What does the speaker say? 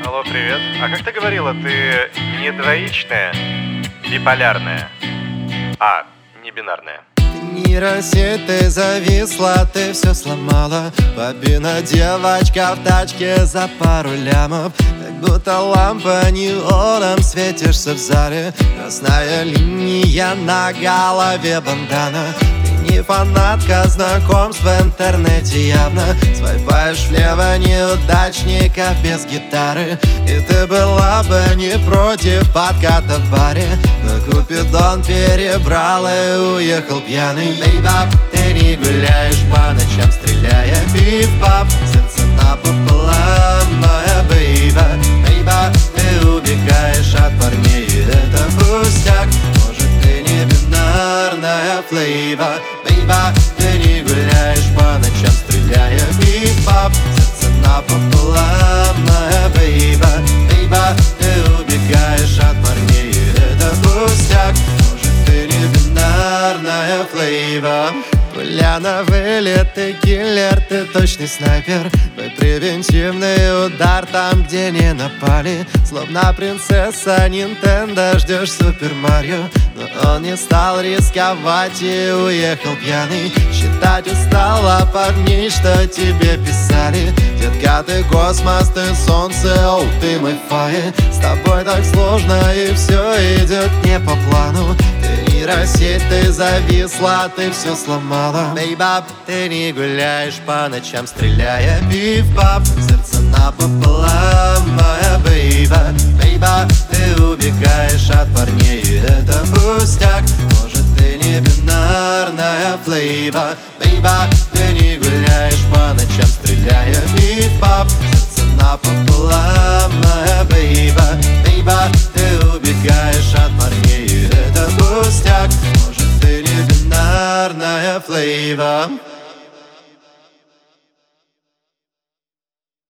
Алло, привет. А как ты говорила, ты не двоичная, биполярная, не бинарная? Нейросеть, ты зависла, ты все сломала. Бобина девочка в тачке за пару лямов. Как будто лампа неоном светишься в зале. Красная линия на голове бандана. Ты не фанатка знакомств в интернете явно. Свайпаешь влево неудачников без гитары. И ты была бы не против подката в баре. Но Купидон перебрал и уехал пьяный. Бейбап, ты не гуляешь по ночам, стреляя пип-пап. Сердце напополам, моя бейба. Бейба, ты убегаешь от парней, и это пустяк. Может, ты не бинарная флейва. Бейба, ты не гуляешь по ночам, стреляя пип-пап. Сердце напополам, моя бейба. Бейба, ты убегаешь от парней, и это пустяк. Может, ты не бинарная флейва. Пуля на вылет, ты киллер, ты точный снайпер. Твой превентивный удар там, где не напали. Словно принцесса Нинтендо, ждешь Супер Марио. Но он не стал рисковать и уехал пьяный. Считать устала парней, что тебе писали. Детка, ты космос, ты солнце, оу, ты мой фаер. С тобой так сложно и все идет не по плану. Ты нейросеть, ты зависла, ты все сломала. Бейбап, ты не гуляешь по ночам, стреляя пип-пап. Сердце напополам, моя бейба. Бейба, ты убегаешь от парней, и это пустяк. Может, ты не бинарная флейва. Бейба, ты не гуляешь по ночам, стреляя пип-пап. Сердце напополам, моя бейба. Бейба, ты убегаешь от парней, и это пустяк. Может, ты не бинарная флейва.